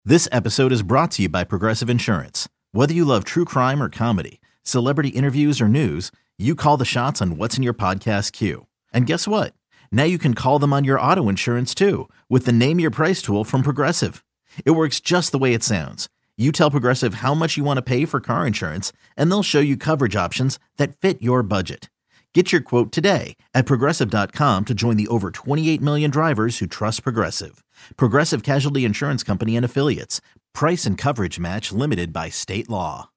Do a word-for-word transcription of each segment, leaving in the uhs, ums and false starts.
This episode is brought to you by Progressive Insurance. Whether you love true crime or comedy, celebrity interviews or news, you call the shots on what's in your podcast queue. And guess what? Now you can call them on your auto insurance too with the Name Your Price tool from Progressive. It works just the way it sounds. You tell Progressive how much you want to pay for car insurance, and they'll show you coverage options that fit your budget. Get your quote today at progressive dot com to join the over twenty-eight million drivers who trust Progressive. Progressive Casualty Insurance Company and Affiliates. Price and coverage match limited by state law.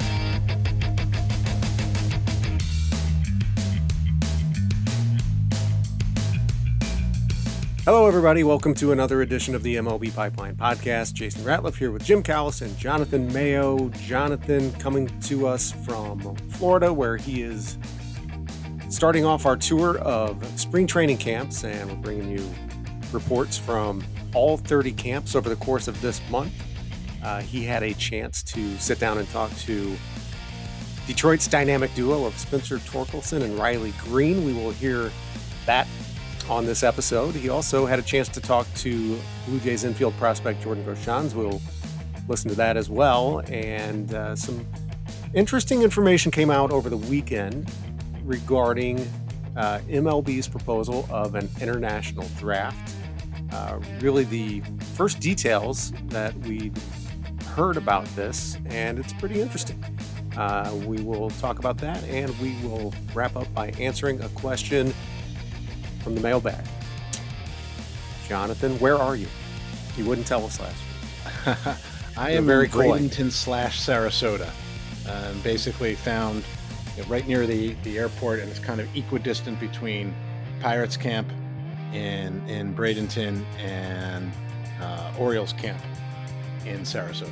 Hello, everybody. Welcome to another edition of the M L B Pipeline Podcast. Jason Ratliff here with Jim Callis and Jonathan Mayo. Jonathan coming to us from Florida, where he is starting off our tour of spring training camps, and we're bringing you reports from all thirty camps over the course of this month. Uh, he had a chance to sit down and talk to Detroit's dynamic duo of Spencer Torkelson and Riley Greene. We will hear that on this episode. He also had a chance to talk to Blue Jays infield prospect Jordan Groshans. We'll listen to that as well. And uh, some interesting information came out over the weekend regarding uh, M L B's proposal of an international draft. Uh, really the first details that we heard about this, and it's pretty interesting. Uh, we will talk about that, and we will wrap up by answering a question from the mailbag. Jonathan, where are you? You wouldn't tell us last week. I You're am very in coy. Bradenton slash Sarasota. Um, basically found you know, right near the, the airport, and it's kind of equidistant between Pirates camp in in Bradenton and uh, Orioles camp in Sarasota.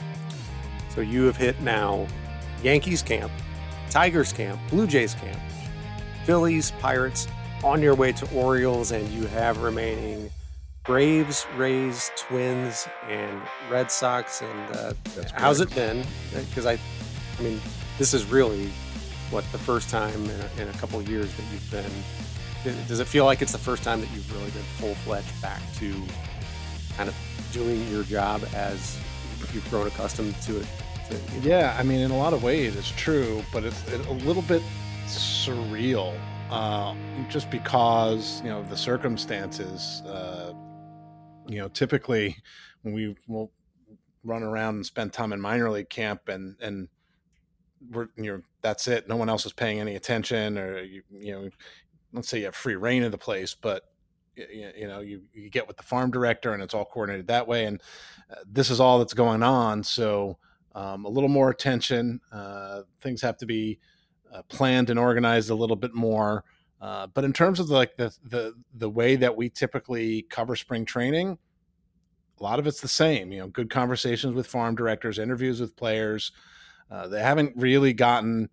So you have hit now Yankees camp, Tigers camp, Blue Jays camp, Phillies, Pirates, on your way to Orioles, and you have remaining Braves, Rays, Twins, and Red Sox. And uh, how's it been? Because I, I mean, this is really what the first time in a, in a couple of years that you've been. Does it feel like it's the first time that you've really been full-fledged back to kind of doing your job as you've grown accustomed to it? To, you know? Yeah, I mean, in a lot of ways it's true, but it's a little bit surreal. Uh, just because, you know, of the circumstances. Uh, you know, typically when we will run around and spend time in minor league camp and, and we're, you know, that's it. No one else is paying any attention, or, you, you know, let's say you have free reign of the place, but you, you know, you, you get with the farm director and it's all coordinated that way. And uh, this is all that's going on. So um, a little more attention, uh, things have to be Uh, planned and organized a little bit more. Uh, but in terms of the, like the, the, the way that we typically cover spring training, a lot of it's the same, you know, good conversations with farm directors, interviews with players. Uh, they haven't really gotten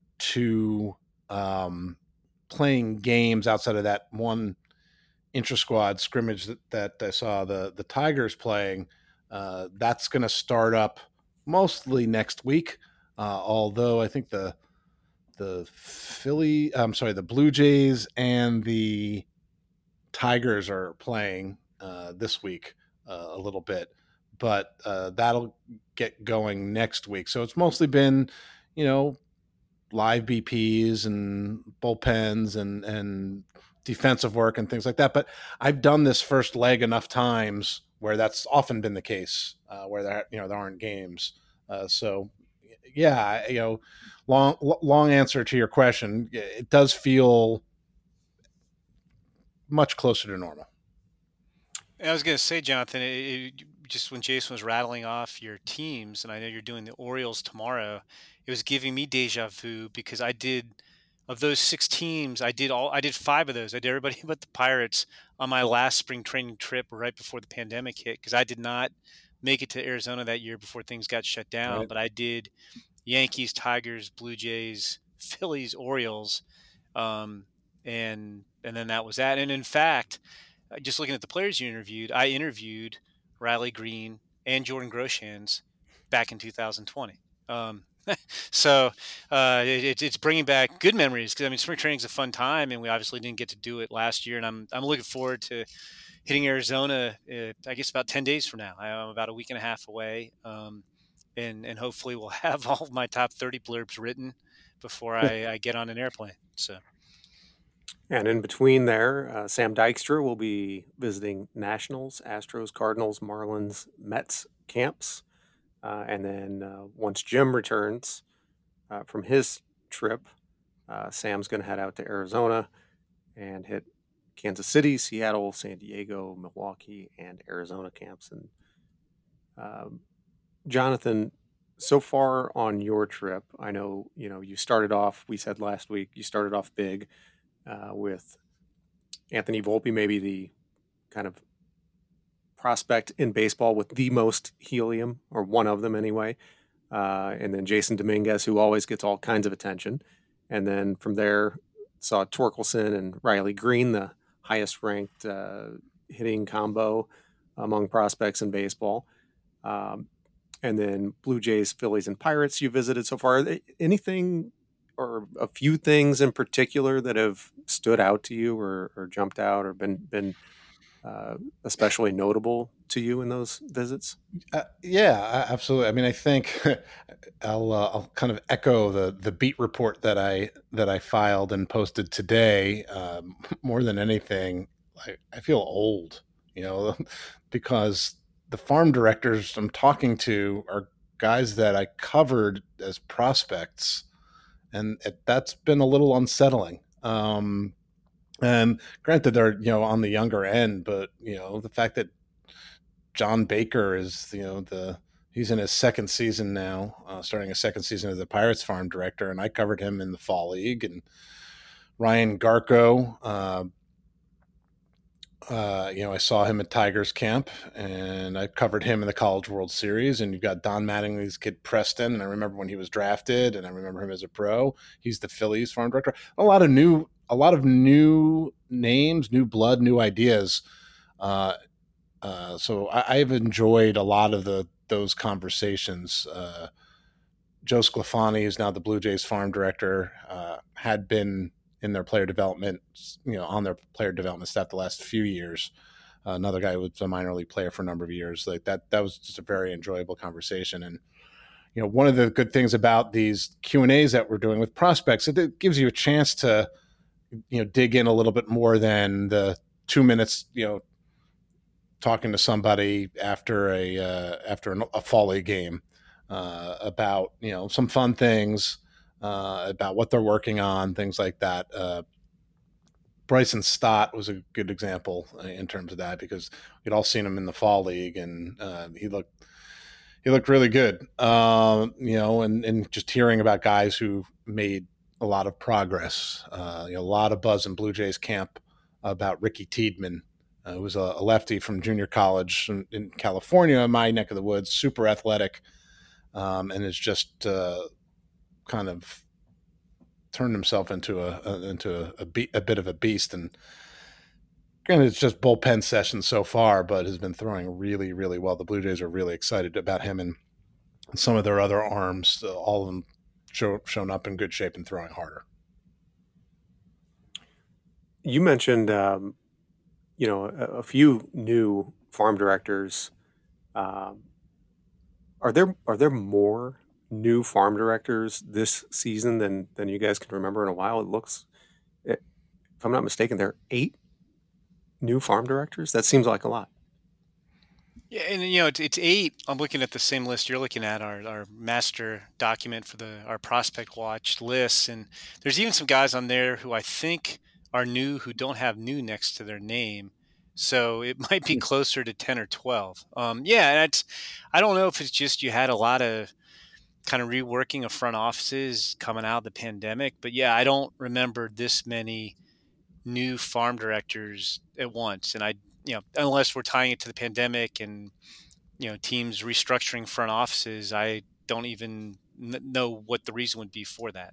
to um, playing games outside of that one intra-squad scrimmage that, that I saw the, the Tigers playing. Uh, that's going to start up mostly next week. Uh, although I think the, the Philly, I'm sorry, the Blue Jays and the Tigers are playing uh, this week uh, a little bit, but uh, that'll get going next week. So it's mostly been, you know, live B Ps and bullpens and, and defensive work and things like that. But I've done this first leg enough times where that's often been the case, uh, where there, you know, there aren't games. Uh, so yeah, you know, long, long answer to your question. It does feel much closer to normal. I was going to say, Jonathan, it, it, just when Jason was rattling off your teams, and I know you're doing the Orioles tomorrow, it was giving me deja vu because I did, of those six teams, I did all, I did five of those. I did everybody but the Pirates on my last spring training trip right before the pandemic hit, because I did not make it to Arizona that year before things got shut down. Right. But I did Yankees, Tigers, Blue Jays, Phillies, Orioles, um, and and then that was that. And in fact, just looking at the players you interviewed, I interviewed Riley Greene and Jordan Groshans back in two thousand twenty. Um, so uh, it, it's bringing back good memories because I mean, spring training is a fun time, and we obviously didn't get to do it last year. And I'm I'm looking forward to hitting Arizona, uh, I guess about ten days from now. I'm about a week and a half away. Um, and, and hopefully we'll have all of my top thirty blurbs written before I, I get on an airplane. So, And in between there, uh, Sam Dykstra will be visiting Nationals, Astros, Cardinals, Marlins, Mets camps. Uh, and then uh, once Jim returns uh, from his trip, uh, Sam's going to head out to Arizona and hit Kansas City, Seattle, San Diego, Milwaukee, and Arizona camps. And um, Jonathan, so far on your trip, I know you know you started off. We said last week you started off big uh, with Anthony Volpe, maybe the kind of prospect in baseball with the most helium, or one of them anyway. Uh, and then Jason Dominguez, who always gets all kinds of attention. And then from there, saw Torkelson and Riley Green, the highest ranked uh, hitting combo among prospects in baseball. Um, and then Blue Jays, Phillies, and Pirates you visited so far. Anything or a few things in particular that have stood out to you or, or jumped out or been been uh, especially notable to you in those visits? Uh, yeah, absolutely. I mean, I think I'll uh, I'll kind of echo the the beat report that I that I filed and posted today. Um, more than anything, I, I feel old, you know, because the farm directors I'm talking to are guys that I covered as prospects, and it, that's been a little unsettling. Um, and granted, they're you know on the younger end, but you know the fact that John Baker is, you know, the he's in his second season now, uh, starting his second season as the Pirates farm director, and I covered him in the fall league. And Ryan Garko, uh, uh, you know, I saw him at Tigers camp, and I covered him in the College World Series. And you've got Don Mattingly's kid Preston, and I remember when he was drafted, and I remember him as a pro. He's the Phillies farm director. A lot of new, a lot of new names, new blood, new ideas. Uh, Uh, so I, I've enjoyed a lot of the those conversations. Uh, Joe Sclafani, who's now the Blue Jays farm director, uh, had been in their player development, you know, on their player development staff the last few years. Uh, another guy who was a minor league player for a number of years. Like that, that was just a very enjoyable conversation. And you know, one of the good things about these Q and A's that we're doing with prospects, it gives you a chance to, you know, dig in a little bit more than the two minutes, you know, talking to somebody after a uh, after a fall league game uh, about you know some fun things uh, about what they're working on, things like that. Uh, Bryson Stott was a good example in terms of that because we'd all seen him in the fall league and uh, he looked he looked really good. Uh, you know, and and just hearing about guys who made a lot of progress. Uh, you know, a lot of buzz in Blue Jays camp about Ricky Tiedemann. Uh, who was a, a lefty from junior college in, in California, in my neck of the woods, super athletic, um, and has just uh, kind of turned himself into a, a into a, a, be- a bit of a beast. And granted, it's just bullpen sessions so far, but has been throwing really, really well. The Blue Jays are really excited about him and some of their other arms. Uh, all of them show, shown up in good shape and throwing harder. You mentioned. Um... you know, a, a few new farm directors. Um, are there are there more new farm directors this season than than you guys can remember in a while? It looks, if I'm not mistaken, there are eight new farm directors. That seems like a lot. Yeah, and you know it's, it's eight. I'm looking at the same list you're looking at, our our master document for the our prospect watch list, and there's even some guys on there who I think are new who don't have new next to their name, so it might be closer to ten or twelve. Um, yeah, and it's I don't know if it's just you had a lot of kind of reworking of front offices coming out of the pandemic, but yeah, I don't remember this many new farm directors at once, and I you know unless we're tying it to the pandemic and you know teams restructuring front offices, I don't even n- know what the reason would be for that.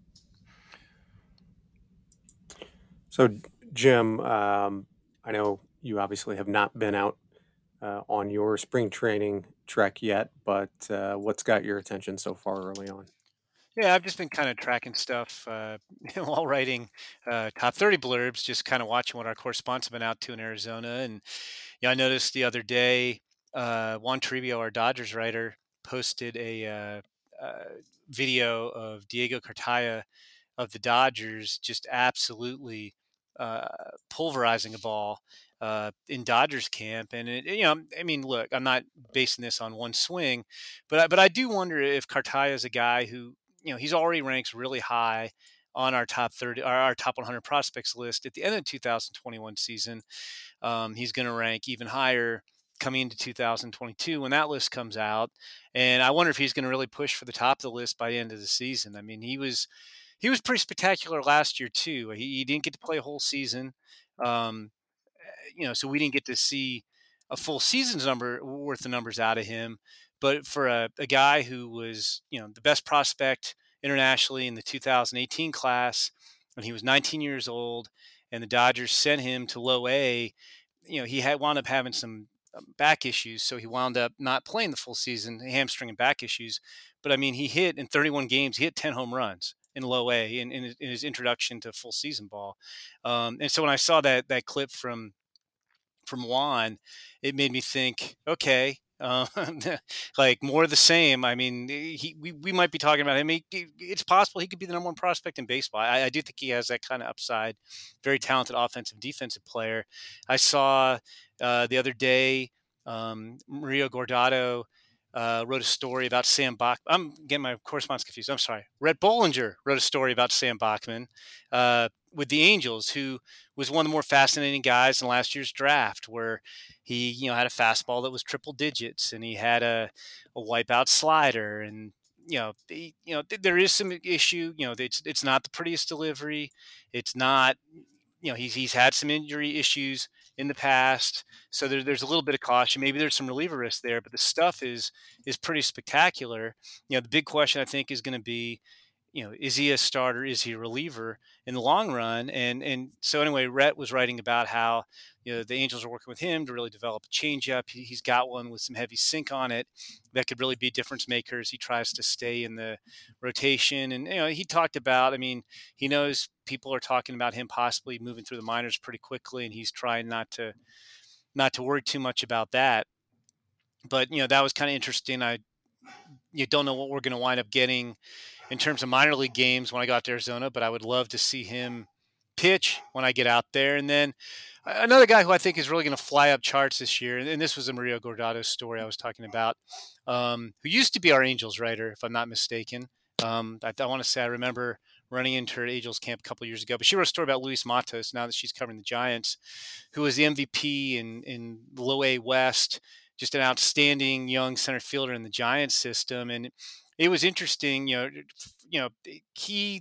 So, Jim, um, I know you obviously have not been out uh, on your spring training trek yet, but uh, what's got your attention so far early on? Yeah, I've just been kind of tracking stuff uh, while writing uh, top thirty blurbs, just kind of watching what our correspondents have been out to in Arizona. And know, I noticed the other day, uh, Juan Toribio, our Dodgers writer, posted a uh, uh, video of Diego Cartaya of the Dodgers just absolutely uh, pulverizing a ball uh, in Dodgers camp. And, it, you know, I mean, look, I'm not basing this on one swing, but I, but I do wonder if Cartaya is a guy who, you know, he's already ranks really high on our top thirty, our, our top one hundred prospects list at the end of the two thousand twenty-one season. Um, he's going to rank even higher coming into two thousand twenty-two when that list comes out. And I wonder if he's going to really push for the top of the list by the end of the season. I mean, he was, he was pretty spectacular last year too. He, he didn't get to play a whole season. Um, you know, so we didn't get to see a full season's number worth of numbers out of him. But for a, a guy who was, you know, the best prospect internationally in the two thousand eighteen class when he was nineteen years old, and the Dodgers sent him to low A, you know, he had wound up having some back issues. So he wound up not playing the full season, hamstring and back issues. But I mean, he hit in thirty-one games, he hit ten home runs in low A in, in, in his introduction to full season ball. Um, and so when I saw that, that clip from, from Juan, it made me think, okay, uh, like more of the same. I mean, he, we, we might be talking about him. He, it's possible he could be the number one prospect in baseball. I, I do think he has that kind of upside, very talented offensive, defensive player. I saw uh, the other day, um, Mario Guardado uh, wrote a story about Sam Bach. I'm getting my correspondence confused. I'm sorry. Rhett Bollinger wrote a story about Sam Bachman uh, with the Angels, who was one of the more fascinating guys in last year's draft, where he, you know, had a fastball that was triple digits, and he had a, a wipeout slider, and you know, he, you know, there is some issue. You know, it's it's not the prettiest delivery. It's not, you know, he's he's had some injury issues in the past, so there, there's a little bit of caution. Maybe there's some reliever risk there, but the stuff is is pretty spectacular. You know, the big question I think is going to be, you know, is he a starter? Is he a reliever in the long run? And and so anyway, Rhett was writing about how, you know, the Angels are working with him to really develop a changeup. He, he's got one with some heavy sink on it that could really be difference makers. He tries to stay in the rotation, and you know, he talked about, I mean, he knows people are talking about him possibly moving through the minors pretty quickly, and he's trying not to not to worry too much about that. But you know, that was kind of interesting. I you don't know what we're going to wind up getting in terms of minor league games when I got to Arizona, but I would love to see him pitch when I get out there. And then another guy who I think is really going to fly up charts this year, and this was a Mario Guardado story I was talking about, um, who used to be our Angels writer, if I'm not mistaken. Um, I, I want to say I remember running into her at Angels camp a couple of years ago, but she wrote a story about Luis Matos now that she's covering the Giants, who was the M V P in, in low A West, just an outstanding young center fielder in the Giants system. And it was interesting, you know, you know, he,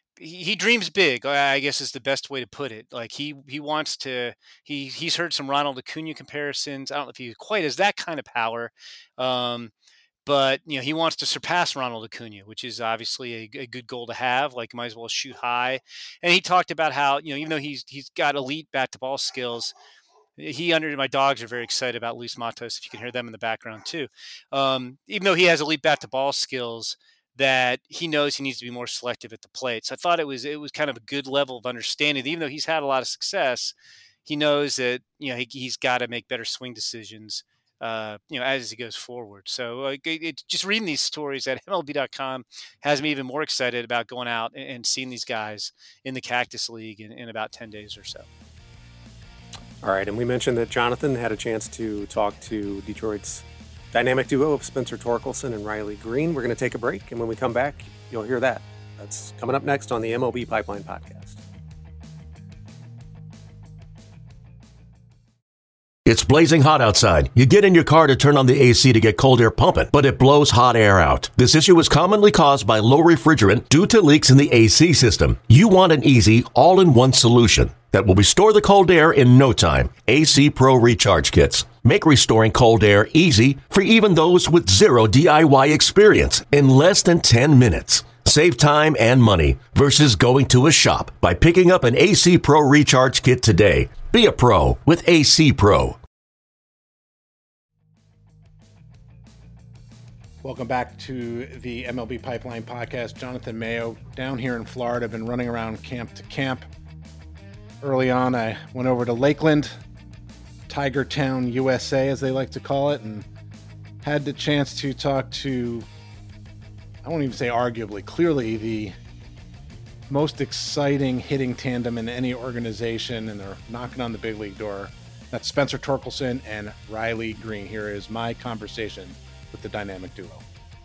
he dreams big, I guess is the best way to put it. Like he, he wants to, he, he's heard some Ronald Acuna comparisons. I don't know if he quite has that kind of power. Um, but you know, he wants to surpass Ronald Acuna, which is obviously a, a good goal to have. Like, might as well shoot high. And he talked about how, you know, even though he's, he's got elite bat to ball skills, he under my dogs are very excited about Luis Matos. If you can hear them in the background too. Um, even though he has elite bat to ball skills, that he knows he needs to be more selective at the plate. So I thought it was, it was kind of a good level of understanding that even though he's had a lot of success, he knows that, you know, he, he's got to make better swing decisions, uh, you know, as he goes forward. So uh, it, it, just reading these stories at M L B dot com has me even more excited about going out and, and seeing these guys in the Cactus League in, in about ten days or so. All right, and we mentioned that Jonathan had a chance to talk to Detroit's dynamic duo of Spencer Torkelson and Riley Green. We're going to take a break, and when we come back, you'll hear that. That's coming up next on the M L B Pipeline Podcast. It's blazing hot outside. You get in your car to turn on the A C to get cold air pumping, but it blows hot air out. This issue is commonly caused by low refrigerant due to leaks in the A C system. You want an easy, all-in-one solution that will restore the cold air in no time. A C Pro Recharge Kits make restoring cold air easy for even those with zero D I Y experience in less than ten minutes. Save time and money versus going to a shop by picking up an A C Pro Recharge Kit today. Be a pro with A C Pro. Welcome back to the M L B Pipeline Podcast. Jonathan Mayo down here in Florida. I've been running around camp to camp. Early on, I went over to Lakeland, Tiger Town, U S A, as they like to call it, and had the chance to talk to, I won't even say arguably, clearly the most exciting hitting tandem in any organization, and they're knocking on the big league door. That's Spencer Torkelson and Riley Greene. Here is my conversation with the dynamic duo.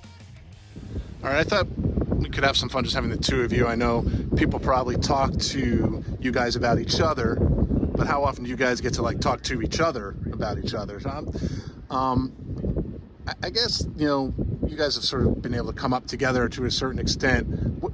All right, I thought we could have some fun just having the two of you. I know people probably talk to you guys about each other, but how often do you guys get to like talk to each other about each other? Um, I, I guess, you know, you guys have sort of been able to come up together to a certain extent.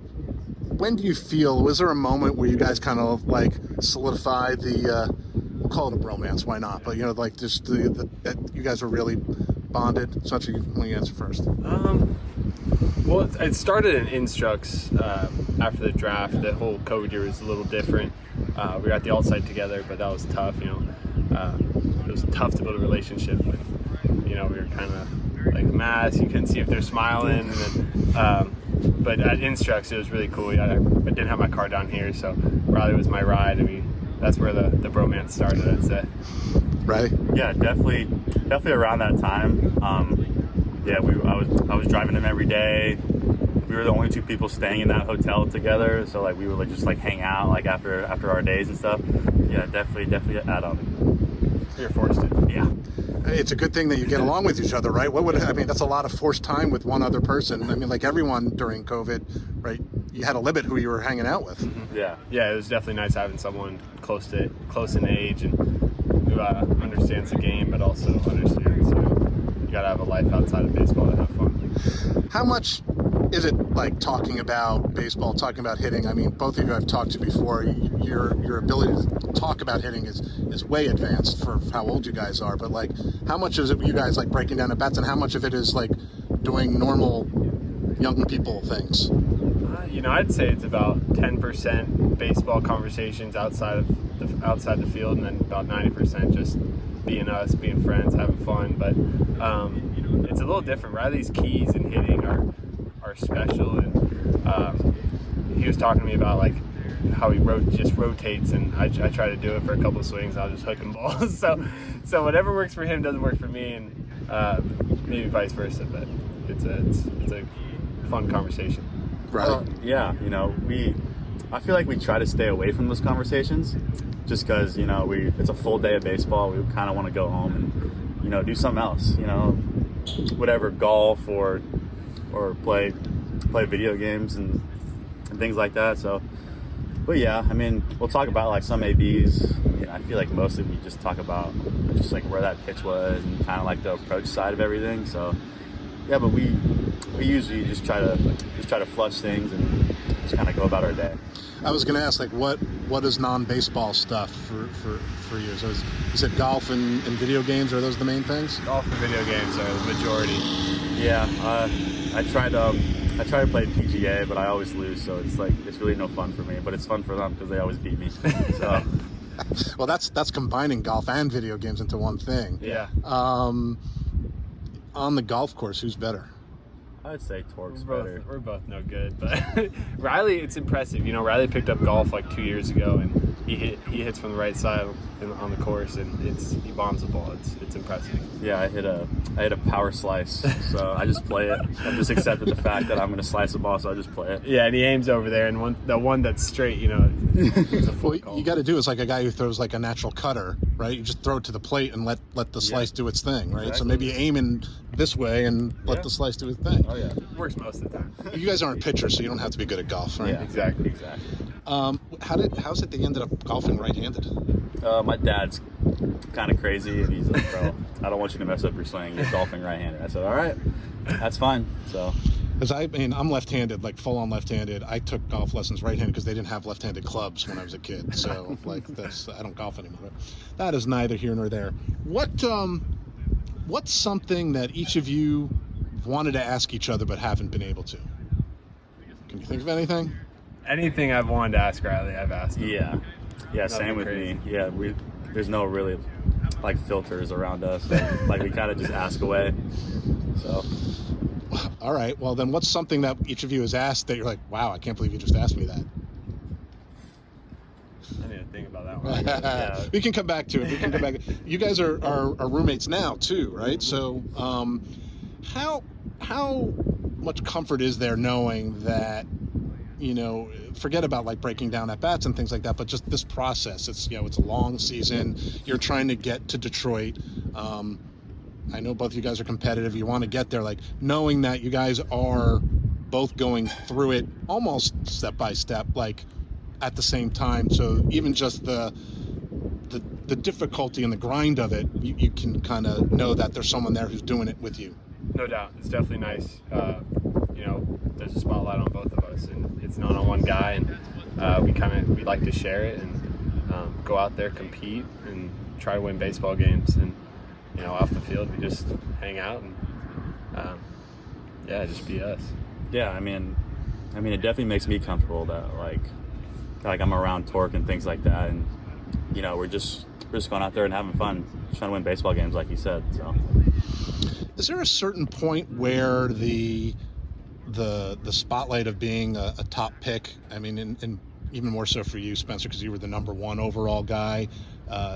When do you feel, was there a moment where you guys kind of like solidified the, uh, we'll call it a bromance, why not? But, you know, like just the, the, that you guys were really bonded? So you want to answer first. Um, well, it, it started in Instructs uh, after the draft. The whole COVID year was a little different. Uh, we were at the alt site together, but that was tough, you know. Uh, it was tough to build a relationship with, you know, we were kind of like masks. You couldn't see if they're smiling. And then, um, but at Instructs, it was really cool. I, I didn't have my car down here, so Riley was my ride. I mean, that's where the, the bromance started, I'd say. Right? Yeah, definitely, definitely around that time. Um, yeah, we I was I was driving him every day. We were the only two people staying in that hotel together, so like we would like, just like hang out like after after our days and stuff. Yeah, definitely, definitely add on. You're forced to. Yeah. It's a good thing that you get along with each other, right? What would I mean? That's a lot of forced time with one other person. I mean, like everyone during COVID, right? You had a limit who you were hanging out with. Mm-hmm. Yeah, yeah. It was definitely nice having someone close to close in age and who uh, understands the game, but also understands you know, you gotta have a life outside of baseball to have fun. How much is it like talking about baseball, talking about hitting? I mean, both of you I've talked to before. Your your ability to talk about hitting is is way advanced for how old you guys are. But like, how much is it you guys like breaking down at bats, and how much of it is like doing normal young people things? Uh, you know, I'd say it's about ten percent baseball conversations outside of the, outside the field, and then about ninety percent just being us, being friends, having fun. But um, it's a little different. Riley's keys in hitting are are special, and um, he was talking to me about like how he rot- just rotates, and I, I try to do it for a couple of swings. I'll just hook him balls. so, so whatever works for him doesn't work for me, and uh, maybe vice versa. But it's a it's, it's a fun conversation. Right. Well, yeah, you know, we, I feel like we try to stay away from those conversations just because, you know, we, it's a full day of baseball. We kind of want to go home and, you know, do something else, you know, whatever, golf or, or play, play video games and, and things like that. So, but yeah, I mean, we'll talk about like some A Bs. You know, I feel like mostly we just talk about just like where that pitch was and kind of like the approach side of everything. So, yeah, but we, we usually just try to just try to flush things and just kind of go about our day. I was going to ask, like, what what is non-baseball stuff for, for, for you? So, is, you said golf and, and video games. Are those the main things? Golf and video games are the majority. Yeah, uh, I try to um, I try to play P G A, but I always lose, so it's like it's really no fun for me. But it's fun for them because they always beat me. So, well, that's that's combining golf and video games into one thing. Yeah. Um, on the golf course, who's better? I'd say Torque's We're better. both, we're both no good, but Riley, it's impressive. You know, Riley picked up golf like two years ago, and he hit, he hits from the right side on the course, and it's he bombs the ball. It's it's impressive. Yeah, I hit a I hit a power slice, so I just play it. I just accepted the fact that I'm going to slice the ball, so I just play it. Yeah, and he aims over there, and one the one that's straight, you know, it's a full Well, call. you got to do is like a guy who throws like a natural cutter, right? You just throw it to the plate and let let the slice Yeah. do its thing, right? So Exactly. maybe aim in this way and let Yeah. the slice do its thing. Oh yeah, Works most of the time. You guys aren't pitchers, so you don't have to be good at golf, right? yeah, Exactly. exactly. Um, how did how's it that you ended up golfing right-handed? Uh, my dad's kind of crazy, and he's like, "Bro, I don't want you to mess up your swing. You're golfing right-handed." I said, "All right, that's fine." So, Because I mean, I'm left-handed, like full-on left-handed. I took golf lessons right-handed because they didn't have left-handed clubs when I was a kid. So, like, that's I don't golf anymore. That is neither here nor there. What um, what's something that each of you wanted to ask each other but haven't been able to? Can you think of anything? Anything I've wanted to ask Riley, I've asked him. yeah, yeah, Nothing same with crazy. me. Yeah, we there's no really like filters around us. Like, like we kind of just ask away. So, All right. Well, then what's something that each of you has asked that you're like, wow, I can't believe you just asked me that? I need to think about that one. Yeah. We can come back to it. We can come back. You guys are, are, are roommates now too, right? So, um, how how much comfort is there knowing that, you know, forget about like breaking down at bats and things like that, but just this process? It's, you know, it's a long season. You're trying to get to Detroit. Um, I know both of you guys are competitive. You want to get there. Like, knowing that you guys are both going through it almost step by step, like at the same time. So even just the the, the difficulty and the grind of it, you, you can kind of know that there's someone there who's doing it with you. No doubt. It's definitely nice. Uh, you know, there's a spotlight on both of us, and it's not on one guy, and uh, we kind of we like to share it and um, go out there, compete, and try to win baseball games. And, you know, off the field, we just hang out and, um, yeah, just be us. Yeah, I mean, I mean, it definitely makes me comfortable that, like, like I'm around Torque and things like that, and, you know, we're just we're just going out there and having fun, just trying to win baseball games, like you said. So, is there a certain point where the the the spotlight of being a, a top pick, I mean, and, and even more so for you, Spencer, because you were the number one overall guy, uh,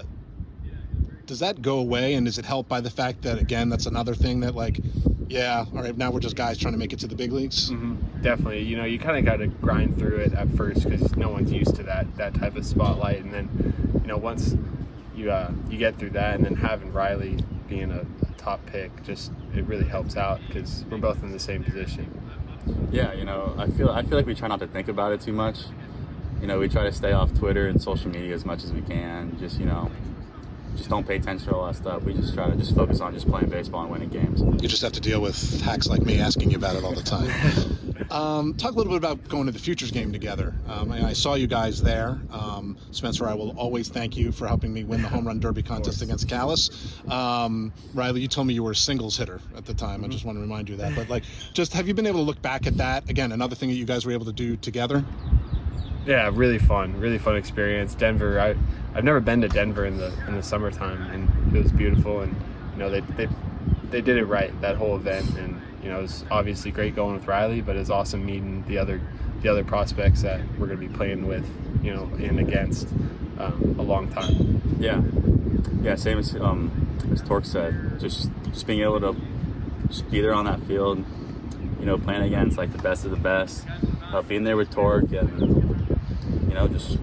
does that go away? And is it helped by the fact that, again, that's another thing that, like, yeah, all right, now we're just guys trying to make it to the big leagues? Mm-hmm. Definitely. You know, you kind of got to grind through it at first because no one's used to that that type of spotlight. And then, you know, once you uh, you get through that, and then having Riley being a, a top pick, just it really helps out because we're both in the same position. Yeah, you know, I feel I feel like we try not to think about it too much. You know, we try to stay off Twitter and social media as much as we can. Just, you know, just don't pay attention to all that stuff. We just try to just focus on just playing baseball and winning games. You just have to deal with hacks like me asking you about it all the time. um, talk a little bit about going to the Futures game together. Um, I, I saw you guys there. Um, Spencer, I will always thank you for helping me win the home run derby contest against Callis. Um, Riley, you told me you were a singles hitter at the time. I just want to remind you of that. But, like, just have you been able to look back at that? Again, another thing that you guys were able to do together? Yeah, really fun, really fun experience. Denver, I, I've never been to Denver in the in the summertime, and it was beautiful. And, you know, they they they did it right, that whole event. And, you know, it was obviously great going with Riley, but it was awesome meeting the other the other prospects that we're going to be playing with, you know, and against um, a long time. Yeah, yeah. Same as um, as Torque said, just just being able to just be there on that field, you know, playing against like the best of the best, uh, being there with Torque, and, you know, just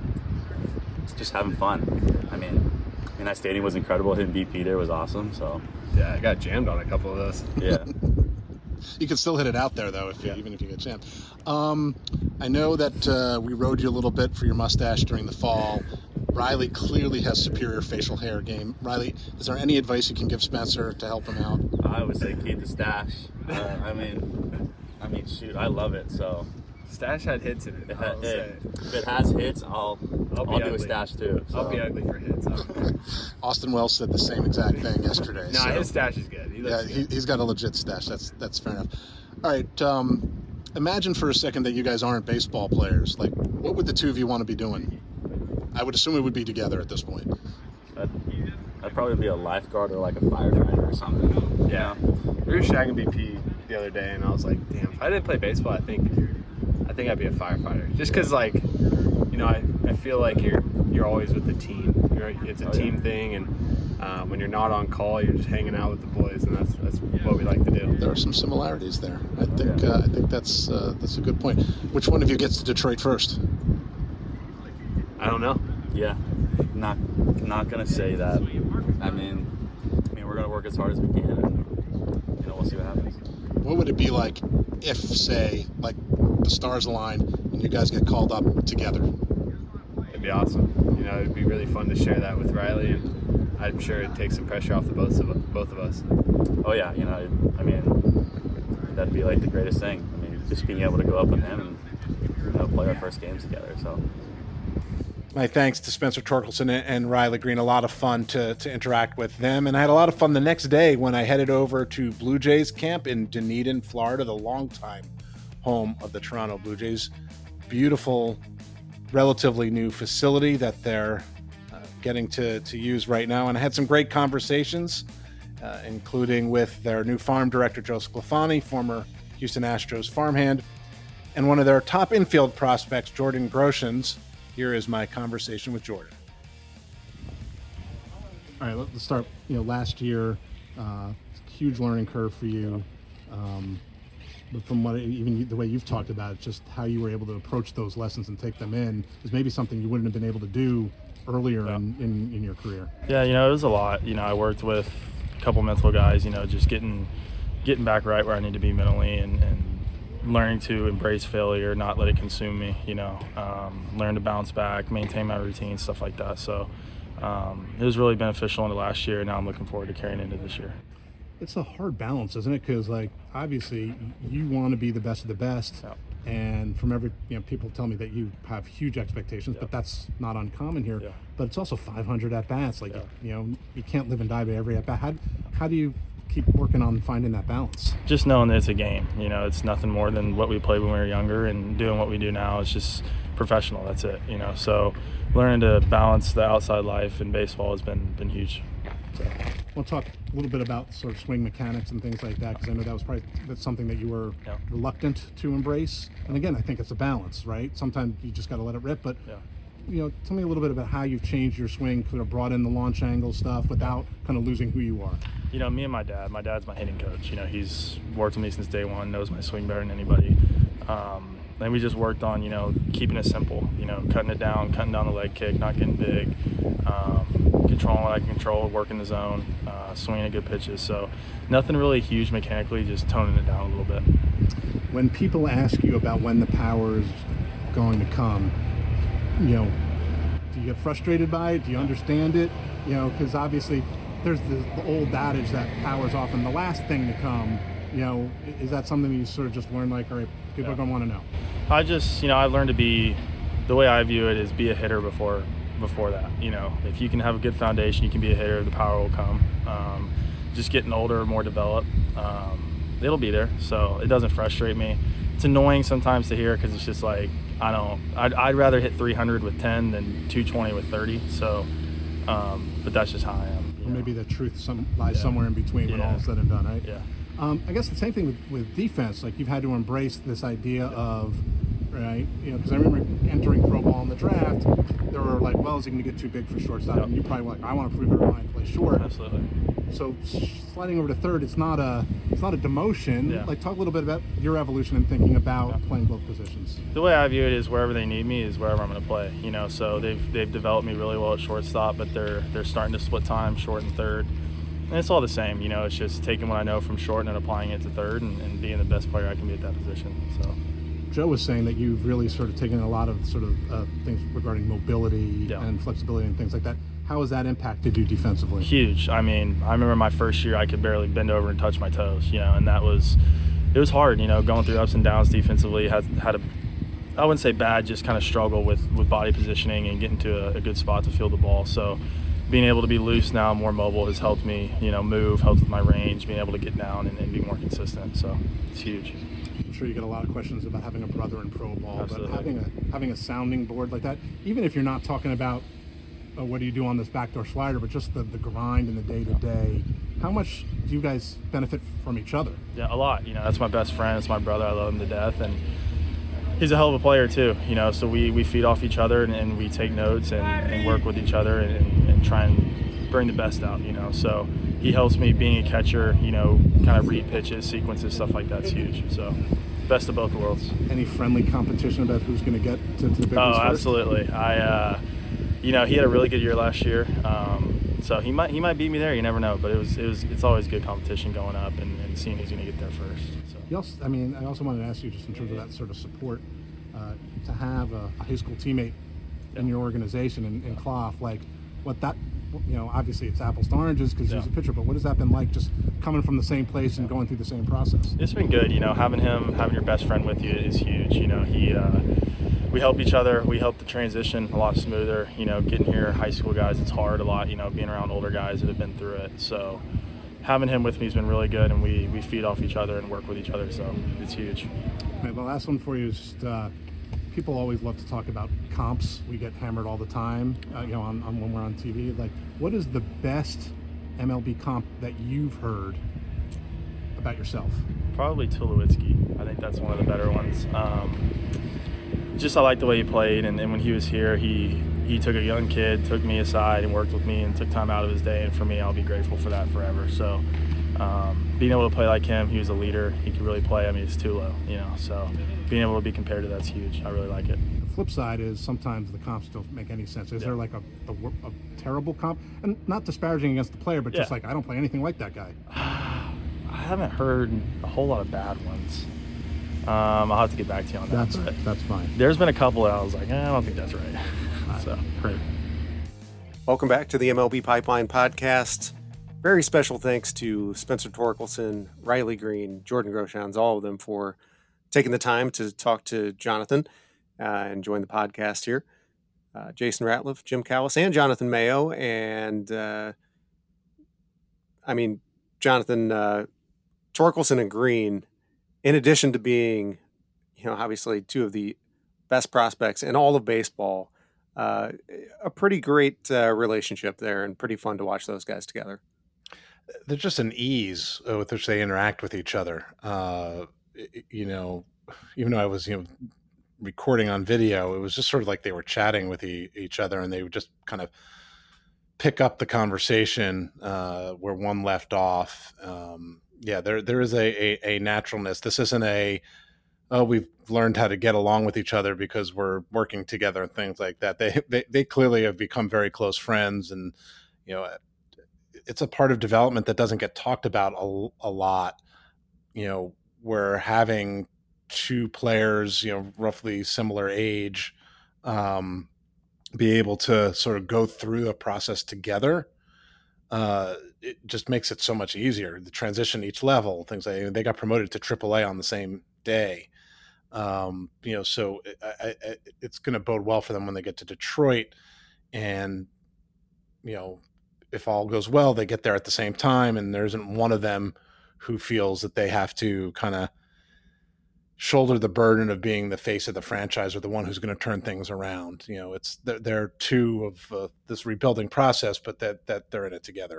just having fun. I mean, I mean that stadium was incredible. Hitting B P there was awesome. So yeah, I got jammed on a couple of those. Yeah. You can still hit it out there, though, if you, yeah. even if you get jammed. Um, I know that uh, we rode you a little bit for your mustache during the fall. Riley clearly has superior facial hair game. Riley, is there any advice you can give Spencer to help him out? I would say keep the stash. Uh, I mean, I mean, shoot, I love it. So stash had hits in it. If, it, it, if it has hits, I'll I'll, I'll do a stash too. So. I'll be ugly for hits. Austin Wells said the same exact thing yesterday. No, so. His stash is good. He yeah, good. He, he's got a legit stash. That's that's fair enough. All right. Um, imagine for a second that you guys aren't baseball players. Like, what would the two of you want to be doing? I would assume it would be together at this point. I'd, I'd probably be a lifeguard or like a firefighter or something. Yeah. We were shagging B P the other day, and I was like, damn, if I didn't play baseball, I think I think I'd be a firefighter. Just because, like, you know, I, I feel like you're you're always with the team. You're, it's a oh, team yeah. thing, and um, when you're not on call, you're just hanging out with the boys, and that's that's what we like to do. There are some similarities there. I think yeah. uh, I think that's uh, that's a good point. Which one of you gets to Detroit first? I don't know. Yeah, not not gonna say that. I mean, I mean we're gonna work as hard as we can, and you know we'll see what happens. What would it be like if, say, like the stars align and you guys get called up together? It'd be awesome. You know, it'd be really fun to share that with Riley, and I'm sure it'd take some pressure off the both of both of us. Oh yeah, you know, I mean, that'd be like the greatest thing. I mean, just being able to go up with him and, you know, play our first games together. So. My thanks to Spencer Torkelson and Riley Green. A lot of fun to, to interact with them. And I had a lot of fun the next day when I headed over to Blue Jays camp in Dunedin, Florida, the longtime home of the Toronto Blue Jays. Beautiful, relatively new facility that they're uh, getting to, to use right now. And I had some great conversations, uh, including with their new farm director, Joe Sclafani, former Houston Astros farmhand, and one of their top infield prospects, Jordan Groshans, here is my conversation with Jordan. All right, let's start. You know, last year, uh, huge learning curve for you. Um, but from what even the way you've talked about it, just how you were able to approach those lessons and take them in is maybe something you wouldn't have been able to do earlier yeah. in, in, in your career. Yeah, you know, it was a lot. You know, I worked with a couple mental guys. You know, just getting getting back right where I need to be mentally, and, and learning to embrace failure, not let it consume me. You know, um, learn to bounce back, maintain my routine, stuff like that. So. Um, it was really beneficial in the last year, and now I'm looking forward to carrying into this year. It's a hard balance, isn't it? Because, like, obviously you want to be the best of the best, yeah. and from every, you know, people tell me that you have huge expectations, yeah. but that's not uncommon here. Yeah. But it's also five hundred at bats. Like, yeah. you know, you can't live and die by every at bat. How, how do you keep working on finding that balance? Just knowing that it's a game. You know, it's nothing more than what we played when we were younger, and doing what we do now is just professional. That's it. You know, so learning to balance the outside life in baseball has been been huge. So, we'll talk a little bit about sort of swing mechanics and things like that, because I know that was probably that's something that you were yeah. reluctant to embrace. And again, I think it's a balance, right? Sometimes you just got to let it rip. But yeah. you know, tell me a little bit about how you've changed your swing, kind of brought in the launch angle stuff without kind of losing who you are. You know, me and my dad. My dad's my hitting coach. You know, he's worked with me since day one, knows my swing better than anybody. Um, And we just worked on, you know, keeping it simple, you know, cutting it down, cutting down the leg kick, not getting big, um, controlling what I can control, working the zone, uh, swinging at good pitches. So nothing really huge mechanically, just toning it down a little bit. When people ask you about when the power is going to come, you know, do you get frustrated by it? Do you understand it? You know, because obviously there's the, the old adage that power is often the last thing to come. You know, is that something that you sort of just learn, like, all right, people yeah. are going to want to know? I just, you know, I've learned to be, the way I view it is be a hitter before before that. You know, if you can have a good foundation, you can be a hitter, the power will come. Um, just getting older, more developed, um, it'll be there. So it doesn't frustrate me. It's annoying sometimes to hear because it's just like, I don't, I'd, I'd rather hit three hundred with ten than two twenty with thirty. So, um, but that's just how I am. Or maybe the truth some, lies yeah. somewhere in between when yeah. all is said and done, right? Yeah. Um, I guess the same thing with, with defense. Like, you've had to embrace this idea of, right, you know, because I remember entering pro ball in the draft, they were like, well, is he going to get too big for shortstop? Yep. And you probably were like, I want to prove everyone I can play short. Absolutely. So sliding over to third, it's not a it's not a demotion. Yeah. Like, talk a little bit about your evolution in thinking about yeah. playing both positions. The way I view it is wherever they need me is wherever I'm going to play. You know, so they've they've developed me really well at shortstop, but they're they're starting to split time short and third. And it's all the same, you know, it's just taking what I know from short and applying it to third and, and being the best player I can be at that position. So Joe was saying that you've really sort of taken a lot of sort of uh, things regarding mobility yeah. and flexibility and things like that. How has that impacted you defensively? Huge. I mean, I remember my first year I could barely bend over and touch my toes, you know, and that was, it was hard, you know, going through ups and downs defensively. Had had a, I wouldn't say bad, just kind of struggle with, with body positioning and getting to a, a good spot to field the ball. So being able to be loose now, more mobile, has helped me, you know, move, helped with my range, being able to get down and, and be more consistent. So it's huge. I'm sure you get a lot of questions about having a brother in pro ball, Absolutely. but having a having a sounding board like that, even if you're not talking about uh, what do you do on this backdoor slider, but just the, the grind and the day to day, how much do you guys benefit from each other? Yeah, a lot. You know, that's my best friend. It's my brother. I love him to death, and he's a hell of a player too. You know, so we, we feed off each other and, and we take notes and, and work with each other and, and, and try and bring the best out. You know, so he helps me being a catcher. You know, kind of read pitches, sequences, stuff like that's huge. So best of both worlds. Any friendly competition about who's going to get to, to the big Oh, leagues first? absolutely. I, uh, you know, he had a really good year last year. Um, so he might he might beat me there. You never know. But it was it was it's always good competition going up and, and seeing who's going to get there first. So. You also, I mean, I also wanted to ask you just in terms of that sort of support, uh, to have a, a high school teammate yeah. in your organization in, in Clough, like what that, you know, obviously it's apples to oranges because yeah. he's a pitcher, but what has that been like just coming from the same place and going through the same process? It's been good, you know, having him, having your best friend with you is huge. You know, he, uh, we help each other. We help the transition a lot smoother. You know, getting here, high school guys, it's hard a lot, you know, being around older guys that have been through it. So having him with me has been really good, and we, we feed off each other and work with each other, so it's huge. All right, the last one for you is just, uh, people always love to talk about comps. We get hammered all the time, uh, you know, on, on when we're on T V. Like, what is the best M L B comp that you've heard about yourself? Probably Tulowitzki. I think that's one of the better ones. Um, just I liked the way he played, and, and when he was here, he he took a young kid, took me aside and worked with me and took time out of his day, and for me, I'll be grateful for that forever. So um, being able to play like him, he was a leader. He could really play. I mean, it's Tulo, you know, so being able to be compared to that's huge. I really like it. The flip side is sometimes the comps don't make any sense. Is yeah. there like a, a, a terrible comp? And not disparaging against the player, but just yeah. like, I don't play anything like that guy. I haven't heard a whole lot of bad ones. Um, I'll have to get back to you on that. That's, but that's fine. There's been a couple that I was like, eh, I don't think that's right. So, great. Welcome back to the M L B Pipeline Podcast. Very special thanks to Spencer Torkelson, Riley Green, Jordan Groshans, all of them for taking the time to talk to Jonathan uh, and join the podcast here. Uh, Jason Ratliff, Jim Callis, and Jonathan Mayo. And, uh, I mean, Jonathan, uh, Torkelson and Green, in addition to being, you know, obviously two of the best prospects in all of baseball, uh, a pretty great uh, relationship there and pretty fun to watch those guys together. There's just an ease with which they interact with each other. Uh, you know, even though I was, you know, recording on video, it was just sort of like they were chatting with e- each other, and they would just kind of pick up the conversation uh, where one left off. Um, yeah, there there is a, a, a naturalness. This isn't a, oh, we've learned how to get along with each other because we're working together and things like that. They they, they clearly have become very close friends, and, you know, it's a part of development that doesn't get talked about a, a lot. You know, we're having two players, you know, roughly similar age, um, be able to sort of go through the process together. Uh, it just makes it so much easier. The transition each level, things like they got promoted to triple A on the same day. Um, you know, so I, I, it's going to bode well for them when they get to Detroit, and, you know, if all goes well, they get there at the same time, and there isn't one of them who feels that they have to kind of shoulder the burden of being the face of the franchise or the one who's going to turn things around. You know, it's they're, they're two of uh, this rebuilding process, but that that they're in it together.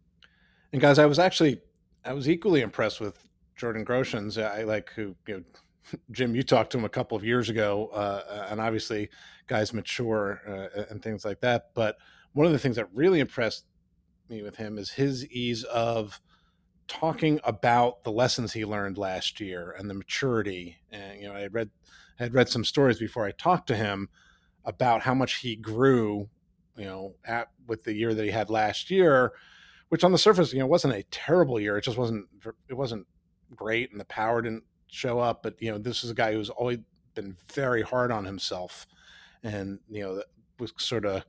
And guys, I was actually I was equally impressed with Jordan Groshans. I like who you know, Jim, you talked to him a couple of years ago, uh, and obviously guys mature uh, and things like that. But one of the things that really impressed me with him is his ease of talking about the lessons he learned last year and the maturity. And, you know, I had read, I had read some stories before I talked to him about how much he grew, you know, at with the year that he had last year, which on the surface, you know, wasn't a terrible year. It just wasn't, it wasn't great, and the power didn't show up. But, you know, this is a guy who's always been very hard on himself, and, you know, that was sort of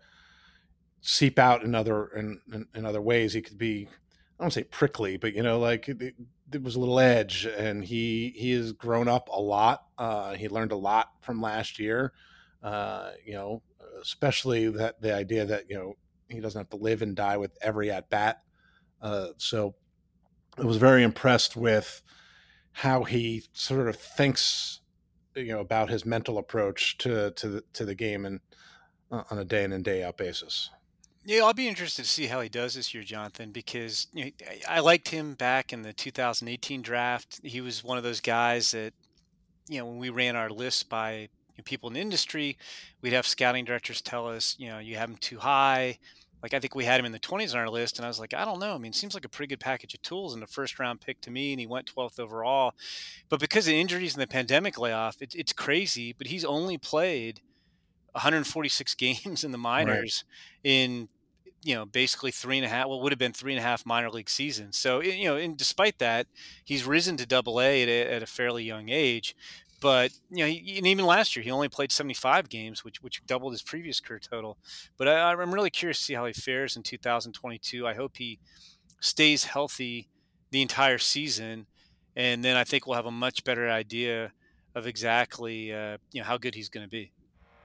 seep out in other in, in, in other ways. He could be, I don't say prickly, but, you know, like it, it was a little edge, and he he has grown up a lot. Uh, he learned a lot from last year. Uh, you know, especially that the idea that, you know, he doesn't have to live and die with every at bat. Uh, so I was very impressed with how he sort of thinks, you know, about his mental approach to to the, to the game and uh, on a day in and day out basis. Yeah, I'll be interested to see how he does this year, Jonathan, because, you know, I liked him back in the two thousand eighteen draft. He was one of those guys that, you know, when we ran our lists by, you know, people in the industry, we'd have scouting directors tell us, you know, you have him too high. Like, I think we had him in the twenties on our list, and I was like, I don't know. I mean, it seems like a pretty good package of tools in the first round pick to me, and he went twelfth overall. But because of injuries and the pandemic layoff, it, it's crazy. But he's only played one hundred forty-six games in the minors right. in, you know, basically three and a half, what would have been three and a half minor league seasons. So, you know, and despite that, he's risen to double A at a, at a fairly young age. But, you know, he, and even last year, he only played seventy-five games, which which doubled his previous career total. But I, I'm really curious to see how he fares in two thousand twenty-two. I hope he stays healthy the entire season. And then I think we'll have a much better idea of exactly, uh, you know, how good he's going to be.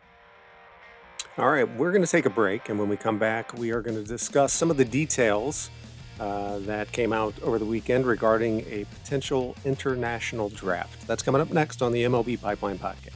All right, we're going to take a break, and when we come back, we are going to discuss some of the details uh, that came out over the weekend regarding a potential international draft. That's coming up next on the M L B Pipeline Podcast.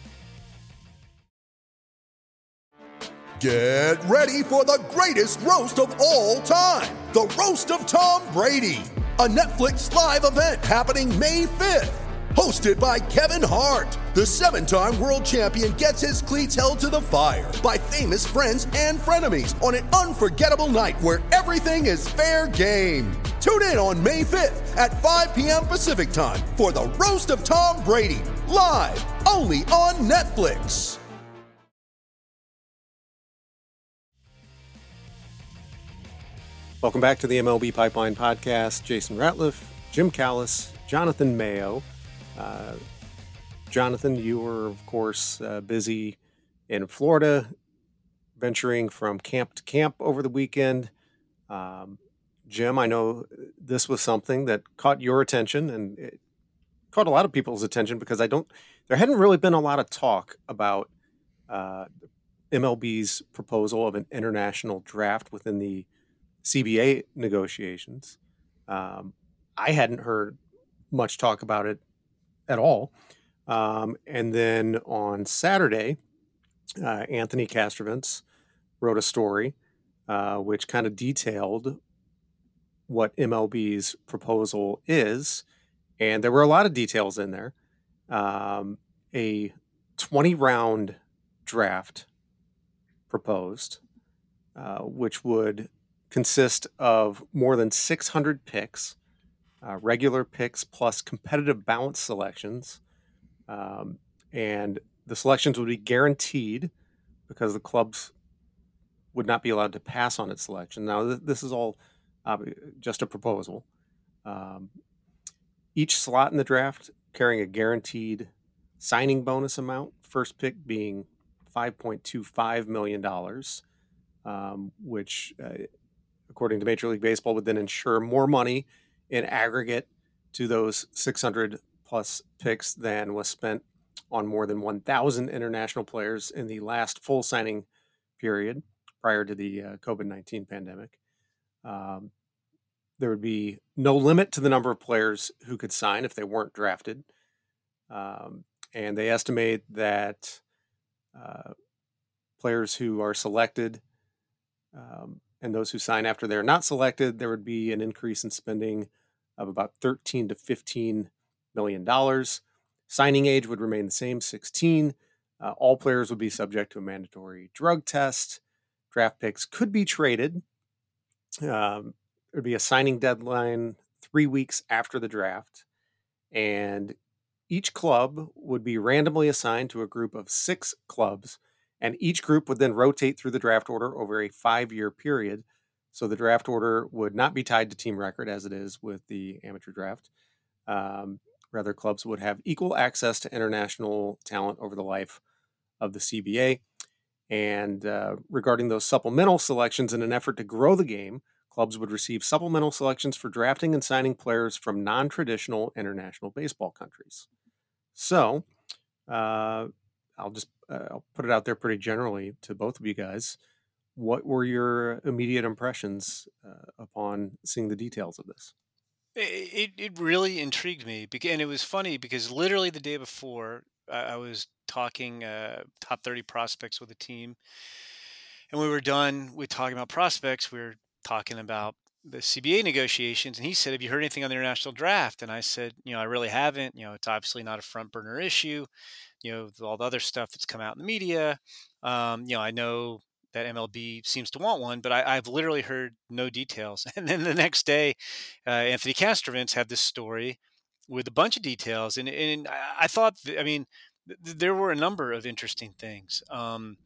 Get ready for the greatest roast of all time, the Roast of Tom Brady, a Netflix live event happening May fifth. hosted by Kevin Hart. The seven-time world champion gets his cleats held to the fire by famous friends and frenemies on an unforgettable night where everything is fair game. Tune in on May fifth at five p.m. Pacific time for the Roast of Tom Brady, live only on Netflix. Welcome back to the M L B Pipeline Podcast. Jason Ratliff, Jim Callis, Jonathan Mayo. Uh, Jonathan, you were, of course, uh, busy in Florida, venturing from camp to camp over the weekend. Um, Jim, I know this was something that caught your attention, and it caught a lot of people's attention because I don't. There hadn't really been a lot of talk about uh, M L B's proposal of an international draft within the C B A negotiations. Um, I hadn't heard much talk about it at all. Um, and then on Saturday, uh, Anthony Castrovince wrote a story uh, which kind of detailed what M L B's proposal is. And there were a lot of details in there. Um, a twenty round draft proposed, uh, which would consist of more than six hundred picks, uh, regular picks plus competitive balance selections. Um, and the selections would be guaranteed because the clubs would not be allowed to pass on its selection. Now, th- this is all uh, just a proposal. Um, each slot in the draft carrying a guaranteed signing bonus amount, first pick being five point two five million dollars, um, which uh, according to Major League Baseball, would then ensure more money in aggregate to those six hundred plus picks than was spent on more than one thousand international players in the last full signing period prior to the uh, COVID nineteen pandemic. Um, there would be no limit to the number of players who could sign if they weren't drafted. Um, and they estimate that uh, players who are selected um, and those who sign after they're not selected, there would be an increase in spending of about thirteen to fifteen million dollars. Signing age would remain the same, sixteen. Uh, all players would be subject to a mandatory drug test. Draft picks could be traded. Um, there'd be a signing deadline three weeks after the draft. And each club would be randomly assigned to a group of six clubs, and each group would then rotate through the draft order over a five-year period. So the draft order would not be tied to team record as it is with the amateur draft. Um, rather, clubs would have equal access to international talent over the life of the C B A. And uh, regarding those supplemental selections, in an effort to grow the game, clubs would receive supplemental selections for drafting and signing players from non-traditional international baseball countries. So, uh, I'll just uh, I'll put it out there pretty generally to both of you guys. What were your immediate impressions uh, upon seeing the details of this? It it really intrigued me, bec- and it was funny because literally the day before, I, I was talking uh, top thirty prospects with a team, and we were done with talking about prospects. We were talking about the C B A negotiations, and he said, "Have you heard anything on the international draft?" And I said, "You know, I really haven't. You know, it's obviously not a front burner issue. You know, with all the other stuff that's come out in the media. Um, you know, I know that M L B seems to want one, but I, I've literally heard no details." And then the next day, uh, Anthony Castrovince had this story with a bunch of details, and and I I thought, th- I mean, th- there were a number of interesting things. Um,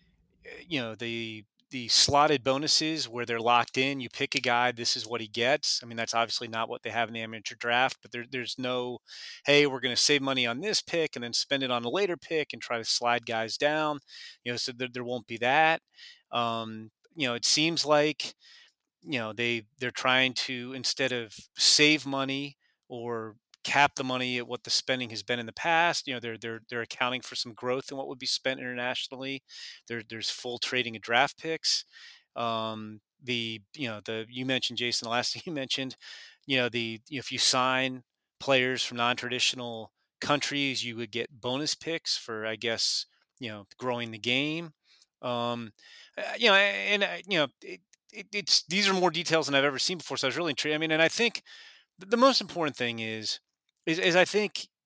you know, the the slotted bonuses where they're locked in. You pick a guy, this is what he gets. I mean, that's obviously not what they have in the amateur draft, but there, there's no, hey, we're going to save money on this pick and then spend it on a later pick and try to slide guys down. You know, so there, there won't be that. Um, you know, it seems like, you know, they they're trying to, instead of save money or cap the money at what the spending has been in the past, you know, they're they're they're accounting for some growth in what would be spent internationally. There there's full trading of draft picks. Um, the you know the you mentioned, Jason, the last thing you mentioned, you know, the if you sign players from non-traditional countries, you would get bonus picks for, I guess, you know, growing the game. Um, uh, you know, and uh, you know, it, it, it's these are more details than I've ever seen before. So I was really intrigued. I mean, and I think th- the most important thing is, is, is I think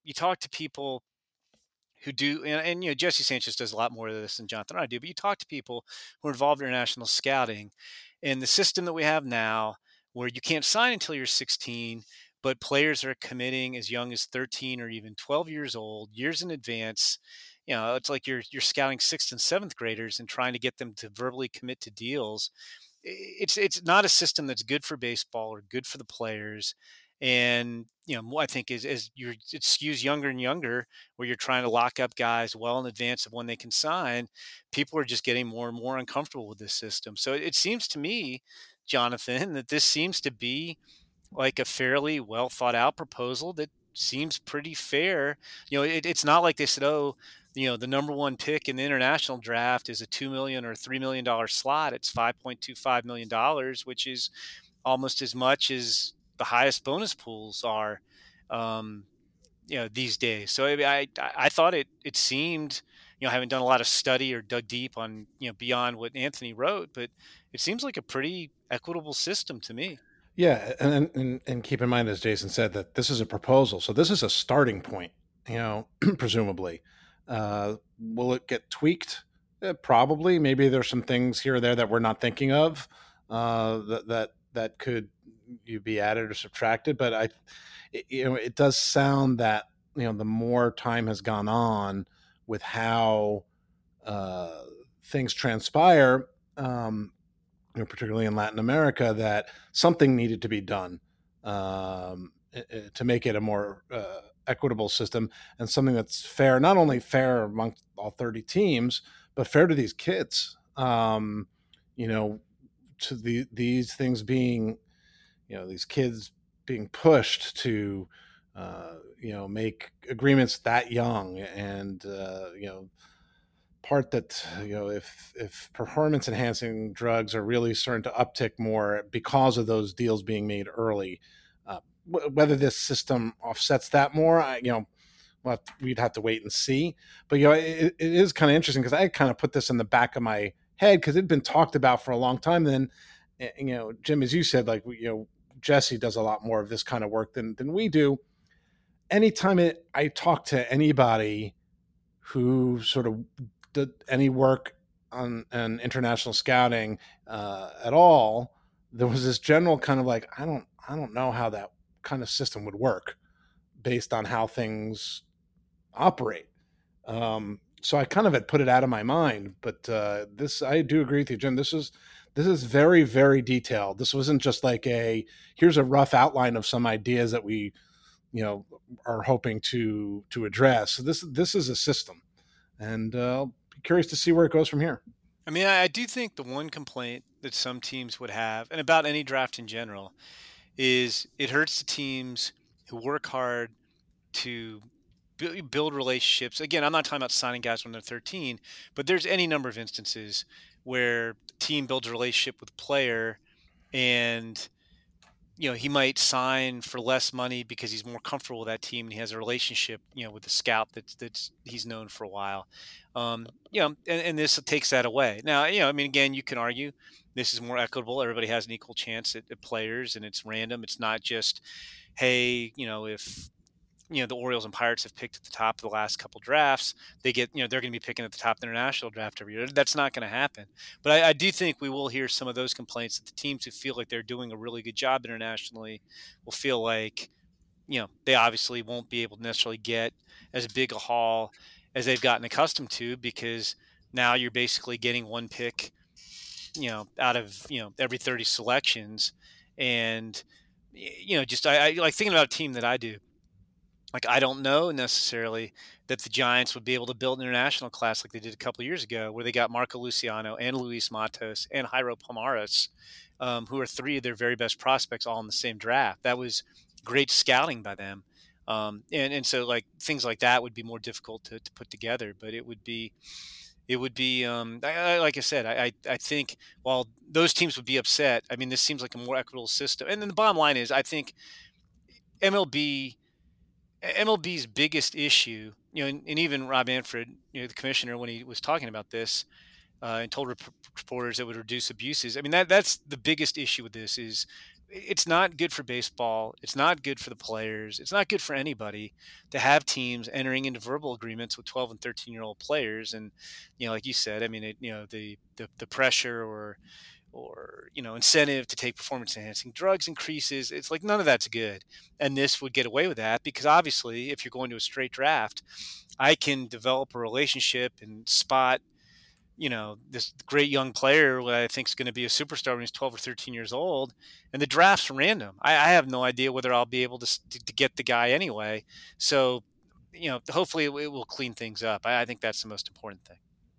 you talk to people who do, and, and you know, Jesse Sanchez does a lot more of this than Jonathan and I do, but you talk to people who are involved in international scouting, and the system that we have now, where you can't sign until you're sixteen, but players are committing as young as thirteen or even twelve years old, years in advance. You know, it's like you're you're scouting sixth and seventh graders and trying to get them to verbally commit to deals. It's it's not a system that's good for baseball or good for the players. And you know, I think as as you're it skews younger and younger, where you're trying to lock up guys well in advance of when they can sign, people are just getting more and more uncomfortable with this system. So it seems to me, Jonathan, that this seems to be like a fairly well thought out proposal that seems pretty fair. You know, it, it's not like they said, oh, you know, the number one pick in the international draft is a two million or three million dollar slot. It's five point two five million dollars, which is almost as much as the highest bonus pools are, um, you know, these days. So I, I, I thought it, it seemed, you know, I haven't done a lot of study or dug deep on, you know, beyond what Anthony wrote, but it seems like a pretty equitable system to me. Yeah, and, and and keep in mind, as Jason said, that this is a proposal, so this is a starting point. You know, presumably, uh, will it get tweaked? Eh, probably. Maybe there's some things here or there that we're not thinking of uh, that that that could you be added or subtracted. But I, it, you know, it does sound that you know the more time has gone on with how uh, things transpire. Um, You know, particularly in Latin America, that something needed to be done um, to make it a more uh, equitable system and something that's fair, not only fair amongst all thirty teams, but fair to these kids. Um, you know, to the these things being, you know, these kids being pushed to, uh, you know, make agreements that young, and uh, you know. Part that you know if if performance enhancing drugs are really starting to uptick more because of those deals being made early, uh, w- whether this system offsets that more, I, you know, well, we'd have to wait and see. But you know, it, it is kind of interesting because I kind of put this in the back of my head because it'd been talked about for a long time. Then, you know, Jim, as you said, like you know, Jesse does a lot more of this kind of work than than we do. Anytime it, I talk to anybody who sort of did any work on, on international scouting uh, at all, there was this general kind of like, I don't, I don't know how that kind of system would work based on how things operate. Um, so I kind of had put it out of my mind, but uh, this, I do agree with you, Jim. This is, this is very, very detailed. This wasn't just like a, here's a rough outline of some ideas that we, you know, are hoping to, to address. So this, this is a system. And uh, curious to see where it goes from here. I mean, I, I do think the one complaint that some teams would have, and about any draft in general, is it hurts the teams who work hard to bu- build relationships. Again, I'm not talking about signing guys when they're thirteen, but there's any number of instances where the team builds a relationship with a player and you know, he might sign for less money because he's more comfortable with that team and he has a relationship, you know, with the scout that's that's he's known for a while. Um, you know, and, and this takes that away. Now, you know, I mean, again, you can argue this is more equitable. Everybody has an equal chance at, at players, and it's random. It's not just, hey, you know, if you know the Orioles and Pirates have picked at the top of the last couple drafts, they get, you know, they're going to be picking at the top of the international draft every year. That's not going to happen. But I, I do think we will hear some of those complaints that the teams who feel like they're doing a really good job internationally will feel like, you know, they obviously won't be able to necessarily get as big a haul as they've gotten accustomed to, because now you're basically getting one pick, you know, out of, you know, every thirty selections. And, you know, just I, I like thinking about a team that I do. Like, I don't know necessarily that the Giants would be able to build an international class like they did a couple of years ago, where they got Marco Luciano and Luis Matos and Jairo Palmares, um, who are three of their very best prospects all in the same draft. That was great scouting by them. Um, and, and so like things like that would be more difficult to, to put together, but it would be, it would be, um, I, I, like I said, I, I, I think while those teams would be upset, I mean, this seems like a more equitable system. And then the bottom line is, I think M L B, M L B's biggest issue, you know, and, and even Rob Manfred, you know, the commissioner, when he was talking about this uh, and told rep- reporters it would reduce abuses. I mean, that that's the biggest issue with this is it's not good for baseball. It's not good for the players. It's not good for anybody to have teams entering into verbal agreements with twelve and thirteen year old players. And, you know, like you said, I mean, it, you know, the, the, the pressure or, or, you know, incentive to take performance enhancing drugs increases. It's like, none of that's good. And this would get away with that because obviously if you're going to a straight draft, I can develop a relationship and spot, you know, this great young player who I think is going to be a superstar when he's twelve or thirteen years old, and the draft's random. I, I have no idea whether I'll be able to, to, to get the guy anyway. So, you know, hopefully it, it will clean things up. I, I think that's the most important thing.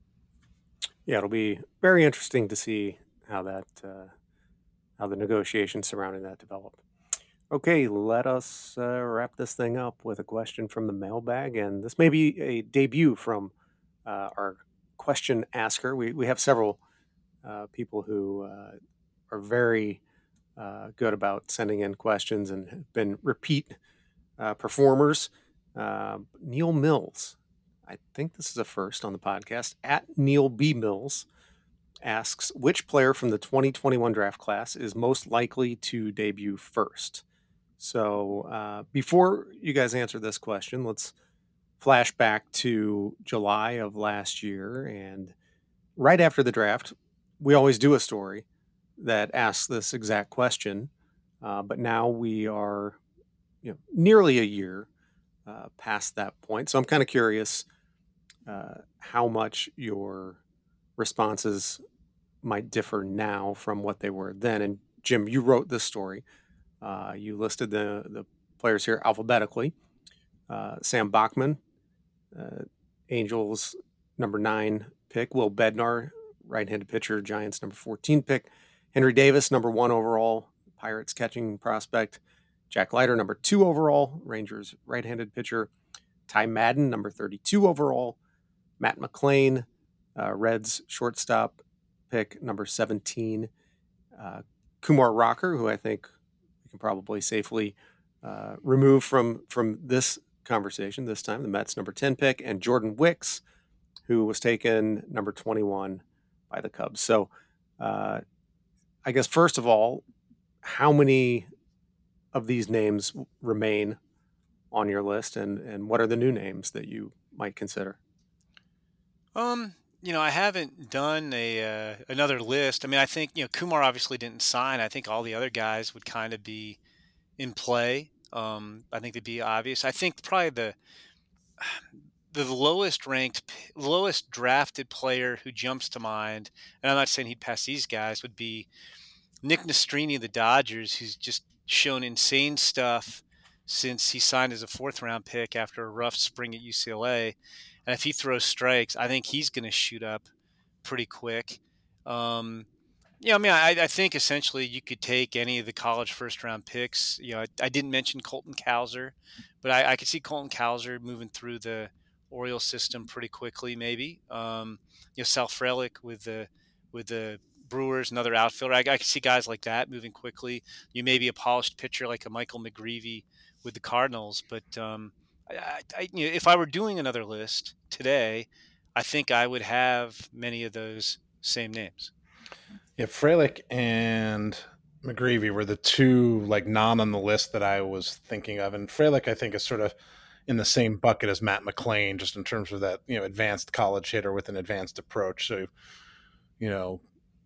Yeah, it'll be very interesting to see how that, uh, how the negotiations surrounding that develop. Okay, let us uh, wrap this thing up with a question from the mailbag, and this may be a debut from uh, our question asker. We we have several uh, people who uh, are very uh, good about sending in questions and have been repeat uh, performers. Uh, Neil Mills, I think this is a first on the podcast, at Neil B. Mills, asks, which player from the twenty twenty-one draft class is most likely to debut first? So uh, before you guys answer this question, let's flash back to July of last year. And right after the draft, we always do a story that asks this exact question. Uh, but now we are, you know, nearly a year uh, past that point. So I'm kind of curious uh, how much your responses might differ now from what they were then. And Jim, you wrote this story. Uh, you listed the, the players here alphabetically. Uh, Sam Bachman, uh, Angels number nine pick. Will Bednar, right-handed pitcher, Giants number fourteen pick. Henry Davis, number one overall, Pirates catching prospect. Jack Leiter, number two overall, Rangers right-handed pitcher. Ty Madden, number thirty-two overall. Matt McLain, uh, Reds shortstop pick, number seventeen. Uh, Kumar Rocker, who I think we can probably safely uh, remove from, from this conversation this time, the Mets number ten pick, and Jordan Wicks, who was taken number twenty-one by the Cubs. So uh, I guess, first of all, how many of these names remain on your list, and, and what are the new names that you might consider? Um, you know, I haven't done a uh, another list. I mean, I think, you know, Kumar obviously didn't sign. I think all the other guys would kind of be in play. Um, I think they'd be obvious. I think probably the the lowest ranked, lowest drafted player who jumps to mind, and I'm not saying he'd pass these guys, would be Nick Nastrini of the Dodgers, who's just shown insane stuff since he signed as a fourth round pick after a rough spring at U C L A. And if he throws strikes, I think he's going to shoot up pretty quick. Um, yeah, I mean, I, I think essentially you could take any of the college first round picks. You know, I, I didn't mention Colton Cowser, but I, I could see Colton Cowser moving through the Orioles system pretty quickly, maybe. Um, you know, Sal Frelick with the with the Brewers, another outfielder. I, I could see guys like that moving quickly. You may be a polished pitcher like a Michael McGreevy with the Cardinals, but um, I, I, you know, if I were doing another list today, I think I would have many of those same names. Yeah, Frelick and McGreevy were the two like non on the list that I was thinking of, and Frelick I think is sort of in the same bucket as Matt McLain, just in terms of that, you know, advanced college hitter with an advanced approach. So, you know,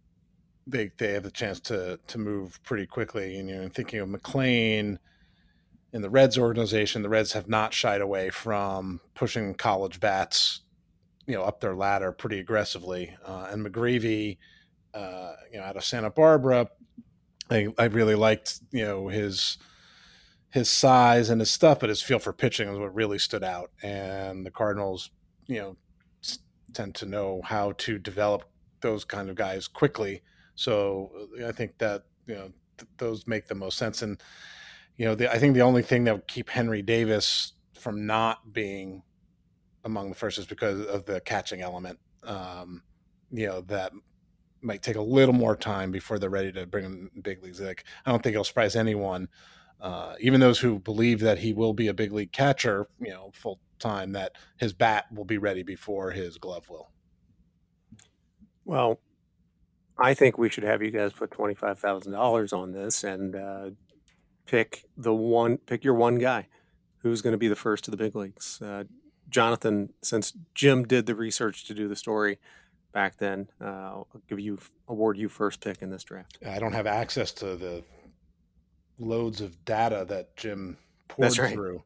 they they have the chance to to move pretty quickly. And, you know, thinking of McLain in the Reds organization, the Reds have not shied away from pushing college bats, you know, up their ladder pretty aggressively. Uh, and McGreevy, uh, you know, out of Santa Barbara, I, I really liked, you know, his his size and his stuff, but his feel for pitching is what really stood out. And the Cardinals, you know, tend to know how to develop those kind of guys quickly. So I think that, you know, th- those make the most sense. And, you know, the, I think the only thing that would keep Henry Davis from not being among the first is because of the catching element. Um, you know, that might take a little more time before they're ready to bring him in big leagues. Like, I don't think it'll surprise anyone, uh, even those who believe that he will be a big league catcher, you know, full time, that his bat will be ready before his glove will. Well, I think we should have you guys put twenty-five thousand dollars on this and uh, pick the one, pick your one guy who's going to be the first to the big leagues. Uh, Jonathan, since Jim did the research to do the story back then, uh, I'll give you, award you first pick in this draft. I don't have access to the loads of data that Jim poured That's right. through.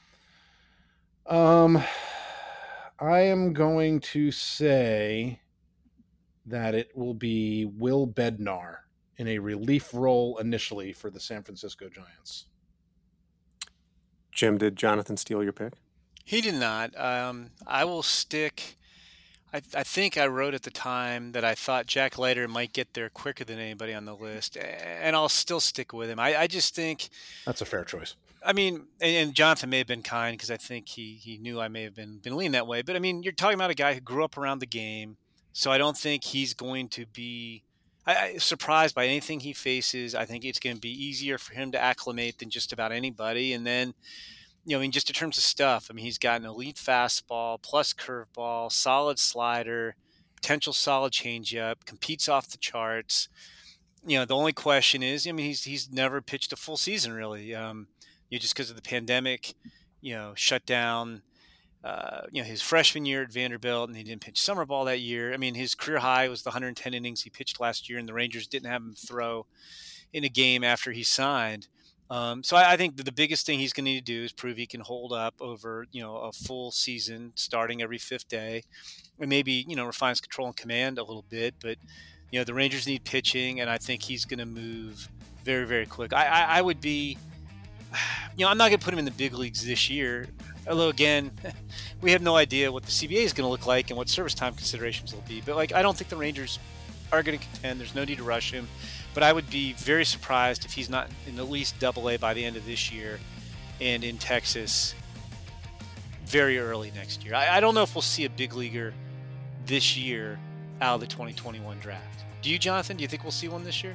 Um, I am going to say that it will be Will Bednar in a relief role initially for the San Francisco Giants. Jim, did Jonathan steal your pick? He did not. Um, I will stick. I, I think I wrote at the time that I thought Jack Leiter might get there quicker than anybody on the list, and I'll still stick with him. I, I just think that's a fair choice. I mean, and, and Jonathan may have been kind because I think he he knew I may have been been leaning that way. But I mean, you're talking about a guy who grew up around the game, so I don't think he's going to be I, I, surprised by anything he faces. I think it's going to be easier for him to acclimate than just about anybody. And then, you know, I mean, just in terms of stuff, I mean, he's got an elite fastball plus curveball, solid slider, potential solid changeup, competes off the charts. You know, the only question is, I mean, he's he's never pitched a full season really. Um, you know, just because of the pandemic, you know, shut down. Uh, you know, his freshman year at Vanderbilt, and he didn't pitch summer ball that year. I mean, his career high was the one hundred ten innings he pitched last year, and the Rangers didn't have him throw in a game after he signed. Um, so I, I think the biggest thing he's going to need to do is prove he can hold up over, you know, a full season starting every fifth day, and maybe, you know, refine his control and command a little bit. But, you know, the Rangers need pitching, and I think he's going to move very, very quick. I, I, I would be, you know, I'm not going to put him in the big leagues this year. Although, again, we have no idea what the C B A is going to look like and what service time considerations will be. But, like, I don't think the Rangers are going to contend. There's no need to rush him. But I would be very surprised if he's not in at least double A by the end of this year and in Texas very early next year. I, I don't know if we'll see a big leaguer this year out of the twenty twenty-one draft. Do you, Jonathan? Do you think we'll see one this year?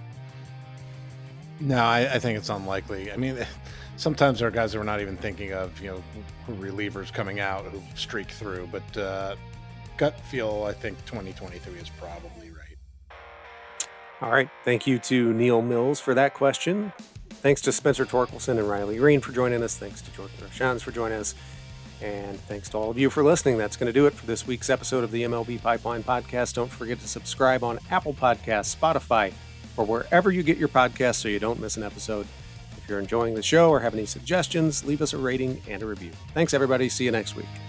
No, I, I think it's unlikely. I mean, sometimes there are guys that we're not even thinking of, you know, relievers coming out who streak through. But uh, gut feel, I think twenty twenty-three is probably right. All right. Thank you to Neil Mills for that question. Thanks to Spencer Torkelson and Riley Green for joining us. Thanks to Jordan Roshans for joining us. And thanks to all of you for listening. That's going to do it for this week's episode of the M L B Pipeline Podcast. Don't forget to subscribe on Apple Podcasts, Spotify, or wherever you get your podcasts so you don't miss an episode. If you're enjoying the show or have any suggestions, leave us a rating and a review. Thanks, everybody. See you next week.